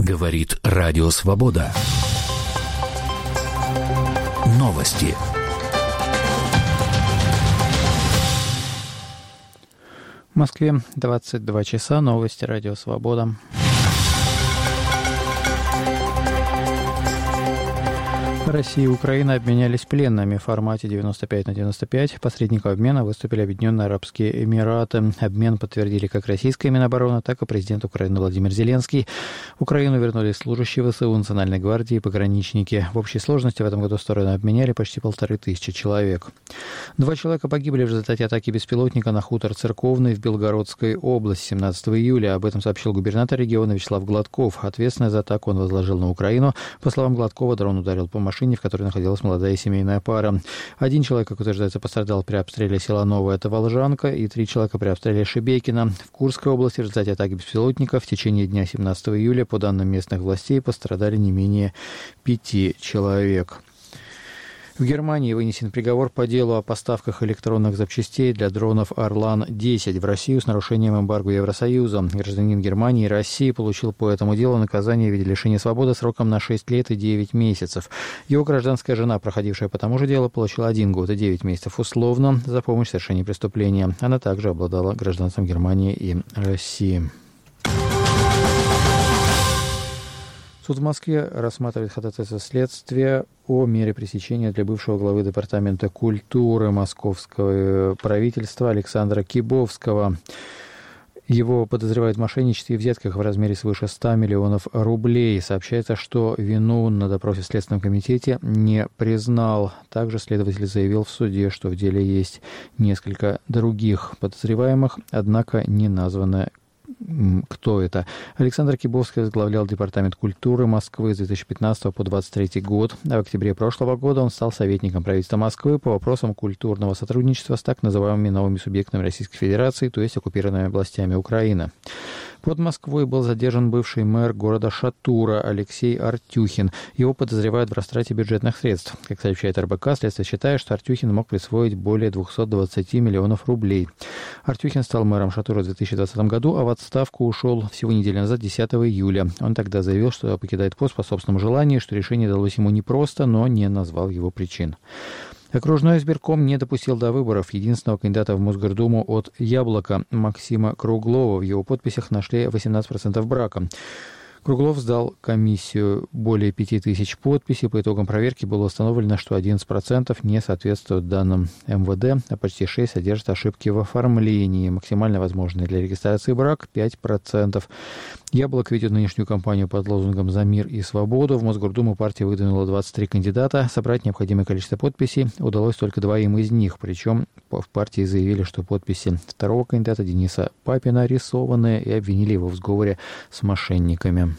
Говорит Радио Свобода. Новости. В Москве 22 часа. Новости Радио Свобода. Россия и Украина обменялись пленными в формате 95/95. Посредником обмена выступили Объединенные Арабские Эмираты. Обмен подтвердили как российская Минобороны, так и президент Украины Владимир Зеленский. В Украину вернулись служащие ВСУ, Национальной гвардии и пограничники. В общей сложности в этом году стороны обменяли почти 1500 человек. 2 человека погибли в результате атаки беспилотника на хутор Церковный в Белгородской области 17 июля. Об этом сообщил губернатор региона Вячеслав Гладков. Ответственность за атаку он возложил на Украину. По словам Гладкова, дрон ударил по машине, в которой находилась молодая семейная пара. 1 человек, как утверждается, пострадал при обстреле села Новая, это Волжанка, и 3 человека при обстреле Шебекина. В Курской области в результате атаки беспилотника в течение дня 17 июля, по данным местных властей, пострадали не менее 5 человек. В Германии вынесен приговор по делу о поставках электронных запчастей для дронов «Орлан-10» в Россию с нарушением эмбарго Евросоюза. Гражданин Германии и России получил по этому делу наказание в виде лишения свободы сроком на 6 лет и 9 месяцев. Его гражданская жена, проходившая по тому же делу, получила 1 год и 9 месяцев условно за помощь в совершении преступления. Она также обладала гражданством Германии и России. Суд в Москве рассматривает ходатайство следствия о мере пресечения для бывшего главы Департамента культуры московского правительства Александра Кибовского. Его подозревают в мошенничестве и взятках в размере свыше 100 миллионов рублей. Сообщается, что вину на допросе в Следственном комитете не признал. Также следователь заявил в суде, что в деле есть несколько других подозреваемых, однако не названо, кто это. Александр Кибовский возглавлял Департамент культуры Москвы с 2015 по 2023 год. А в октябре прошлого года он стал советником правительства Москвы по вопросам культурного сотрудничества с так называемыми новыми субъектами Российской Федерации, то есть оккупированными областями Украины. Под Москвой был задержан бывший мэр города Шатура Алексей Артюхин. Его подозревают в растрате бюджетных средств. Как сообщает РБК, следствие считает, что Артюхин мог присвоить более 220 миллионов рублей. Артюхин стал мэром Шатура в 2020 году, а в отставку ушел всего неделю назад, 10 июля. Он тогда заявил, что покидает пост по собственному желанию, что решение далось ему непросто, но не назвал его причин. Окружной избирком не допустил до выборов единственного кандидата в Мосгордуму от «Яблока» Максима Круглова. В его подписях нашли 18% брака. Круглов сдал комиссию более 5000 подписей. По итогам проверки было установлено, что 11% не соответствуют данным МВД, а почти 6% содержат ошибки в оформлении. Максимально возможный для регистрации брак 5%. «Яблоко» ведет нынешнюю кампанию под лозунгом «За мир и свободу». В Мосгордуму партия выдвинула 23 кандидата. Собрать необходимое количество подписей удалось только 2 из них. Причем в партии заявили, что подписи второго кандидата Дениса Папина рисованные, и обвинили его в сговоре с мошенниками.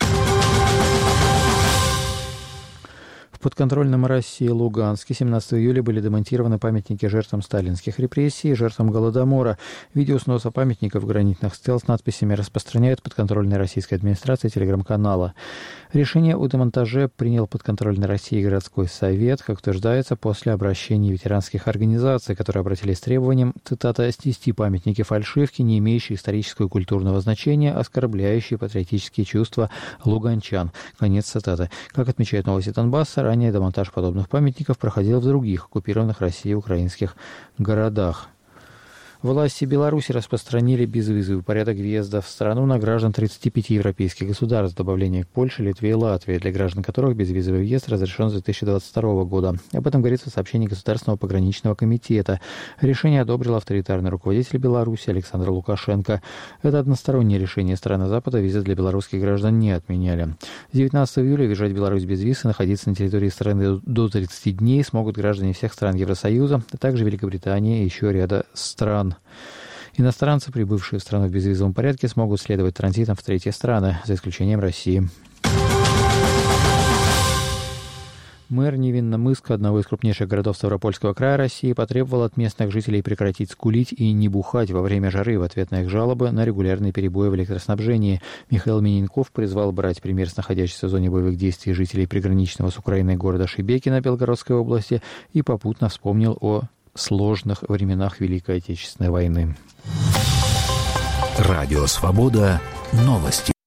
В подконтрольном России Луганске 17 июля были демонтированы памятники жертвам сталинских репрессий и жертвам Голодомора. Видео сноса памятников гранитных стел с надписями распространяют подконтрольной российской администрации телеграм-канала. Решение о демонтаже принял подконтрольный России городской совет, как утверждается, после обращений ветеранских организаций, которые обратились с требованием, цитата, «снести памятники фальшивки, не имеющие исторического и культурного значения, оскорбляющие патриотические чувства луганчан». Конец цитаты. Как отмечает «Новости Донбасса», ранее демонтаж подобных памятников проходил в других оккупированных Россией украинских городах. Власти Беларуси распространили безвизовый порядок въезда в страну на граждан 35 европейских государств, добавление к Польше, Литве и Латвии, для граждан которых безвизовый въезд разрешен с 2022 года. Об этом говорится в сообщении Государственного пограничного комитета. Решение одобрил авторитарный руководитель Беларуси Александр Лукашенко. Это одностороннее решение страны Запада, визы для белорусских граждан не отменяли. С 19 июля въезжать в Беларусь без виз и находиться на территории страны до 30 дней смогут граждане всех стран Евросоюза, а также Великобритании и еще ряда стран. Иностранцы, прибывшие в страну в безвизовом порядке, смогут следовать транзитом в третьи страны, за исключением России. Мэр Невинномысска, одного из крупнейших городов Ставропольского края России, потребовал от местных жителей прекратить скулить и не бухать во время жары в ответ на их жалобы на регулярные перебои в электроснабжении. Михаил Миненков призвал брать пример с находящихся в зоне боевых действий жителей приграничного с Украиной города Шебекина Белгородской области и попутно вспомнил о сложных временах Великой Отечественной войны. Радио Свобода. Новости.